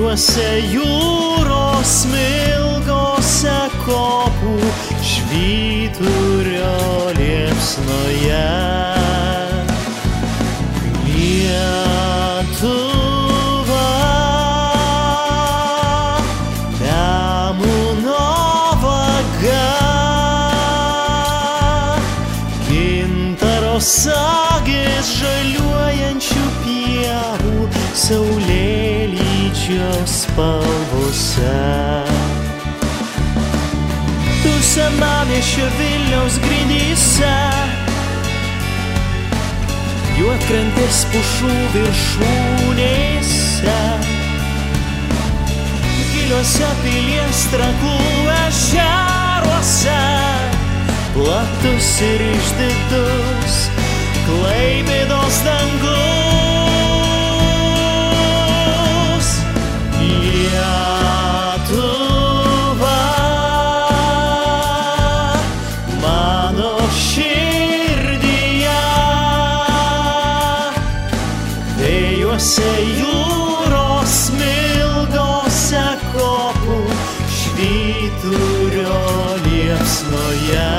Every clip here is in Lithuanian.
Vėjuose jūros smilgose kopų švyturio liepsnoje. Lietuva, Nemuno vaga, Gintaro sagės žaliuojančių pievų saulėlydžio spalvose. Tu senamiesčio Vilniaus grindyse, Juodkrantės pušų viršūnėse, giliuose Pilies Trakų ežeruose, platus ir išdidus Klaipėdos dangus. Lietuva, mano širdyje, vėjuose jūros smilgose kopų švyturio liepsnoje.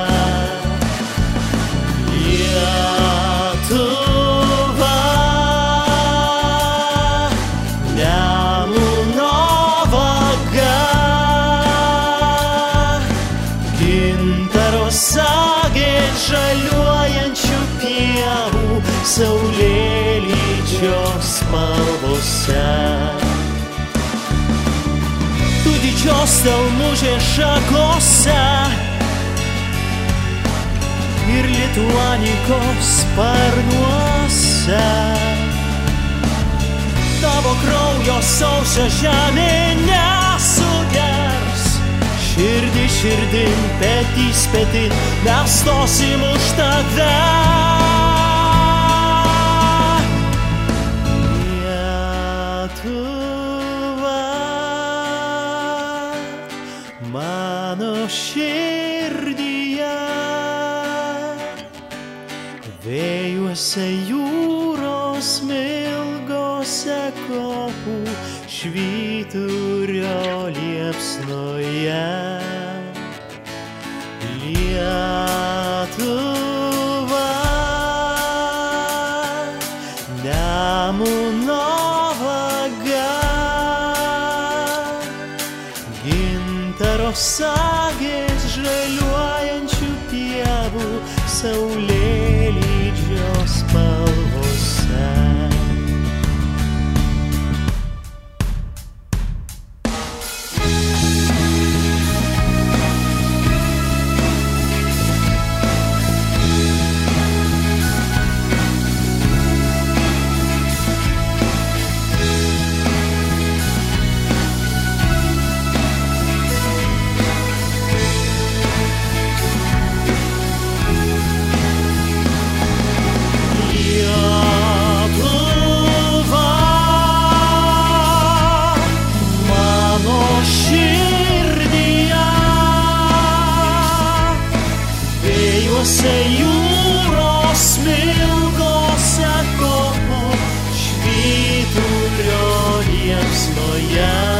Lietuva, Nemuno vaga, Gintaro sagės žaliuojančių pievų saulėlydžio spalvose. Tu didžios Stelmužės šakose ir Lituanikos sparnuose. Tavo kraujo sausio žemė nesugers. Širdį širdin, petys petin, mes stosim už tave. Lietuva, mano širdyje, vėjuose jūros smilgose kopų švyturio liepsnoje. Lietuva, Nemuno vaga, Gintaro sagės žaliuojančių pievų saulėlydžio spalvose. Vėjuose jūros smilgose kopų švyturio liepsnoje.